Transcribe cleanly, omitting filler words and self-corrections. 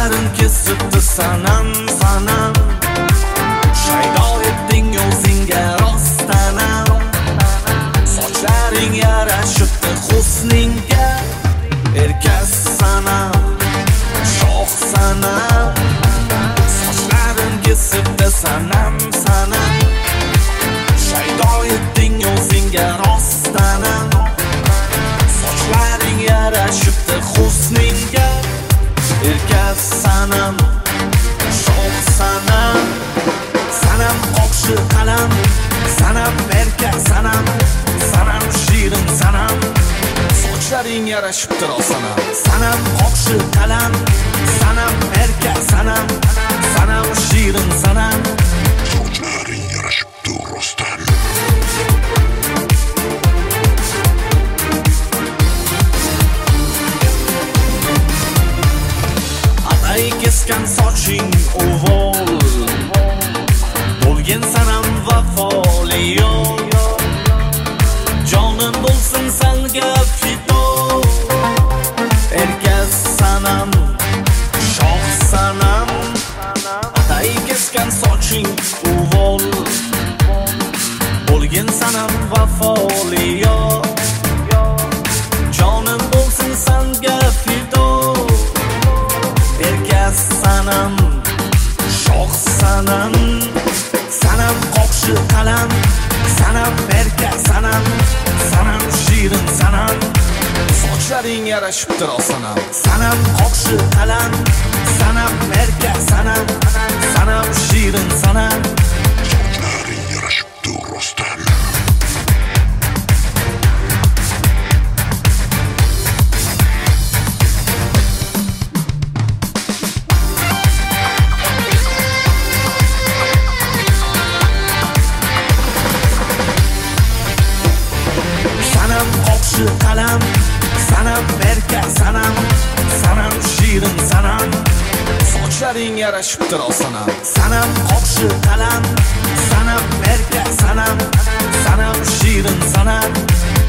Sochlarim kesibdi sanam sanam, shaydo etding o'zingga rostdanam. Sochlaring yarashibdi husningga, erkas sanam, shoh sanam. Sochlarim kesibdi sanam sanam, shaydo etding o'zingga rostdanam. Sochlaring yarashibdi husningga, erkas sanam, shoh sanam. Sanam qo'shi qalam, sanam erkas sanam, sanam shirin sanam. Sochlaring yarashibdi sanam. Sanam qo'shi qalam, sanam erkas sanam, sanam shirin sanam. Sochlaring yarashibdi rostdan. Atay kesgan soching uvol, bo'lgin sanam vafoli yo'l. Jonim bo'lsin senga fido, erkas sanam, shoh sanam. Atay kesgan soching uvol, bo'lgin sanam vafoli yo'l. Jonim bo'lsin senga fido, erkas sanam, shoh sanam. Sanam qo'shi qalam, sanam erkas sanam, sanam shirin sanam. Sochlaring yarashibdi sanam. Sanam qo'shi qalam, sanam erkas sanam, sanam shirin sanam. Sochlaring yarashibdi rostdan. Sanam qo'shi qalam, sanam erkas sanam, sanam shirin sanam. Sochlaring yarashibdi sanam. Sanam qo'shi qalam, sanam erkas sanam, sanam shirin sanam.